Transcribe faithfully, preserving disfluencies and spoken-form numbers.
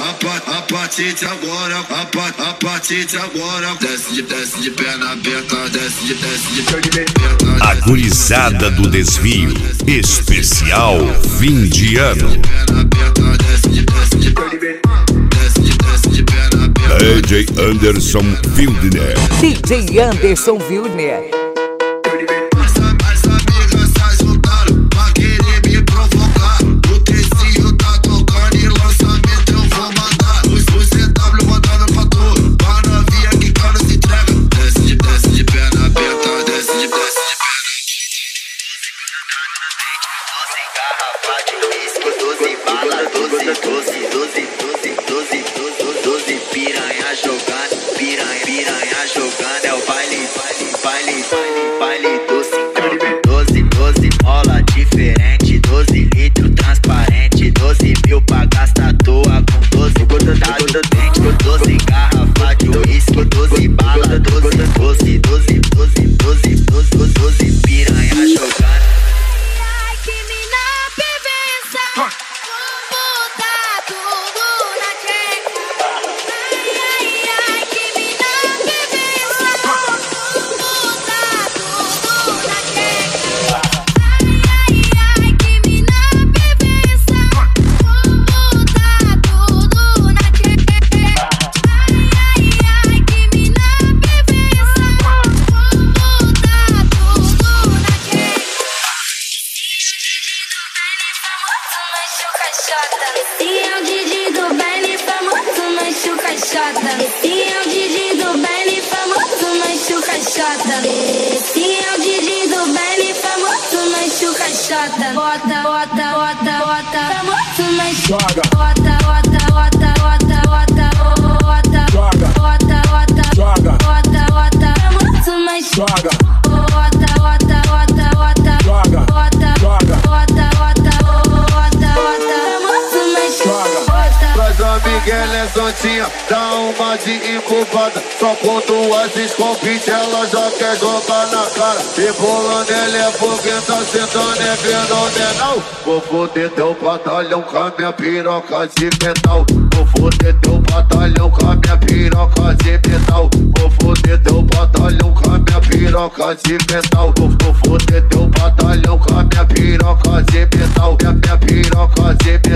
a, a partir de agora, a, a partir de agora, desce de, desce de perna aberta, desce de, desce de perna aberta. A gurizada do desvio, especial fim de ano. D J Anderson Wildner. D J Anderson Wildner. doze bala, doze, doze, doze, doze, doze, doze, doze, piranha jogando, piranha, piranha jogando, é o baile, baile, baile, baile, baile doce, doze, doze, mola diferente, doze litros transparente, doze mil pra gastar à toa com doze, tá do dente, doze garrafa de uísque, doze bala, doze, doze, doze, doze, doze, doze, doze, piranha jogando. Esse é o Didi do baile famoso, mancho caixota. Esse é o Didi do baile famoso, mancho caixota. Esse é o Didi do baile famoso, mancho caixota. Bota, bota, bota, bota, famoso, mancho. Bota, bota, bota, bota, bota, bota, bota, bota, bota, bota, bota, famoso, mancho. Bota, bota, bota, bota, bota, bota, bota, Traz a Miguel Santinha, dá uma de incubada. Só com duas escopite ela já quer jogar na cara. Rebolando ele é fogueta, sentando é fenomenal. Vou foder teu batalhão com a minha piroca de metal. Vou foder teu batalhão com a minha piroca de metal. Vou foder teu batalhão com a minha piroca de metal. Vou foder teu batalhão com a minha piroca de metal. Minha piroca de metal.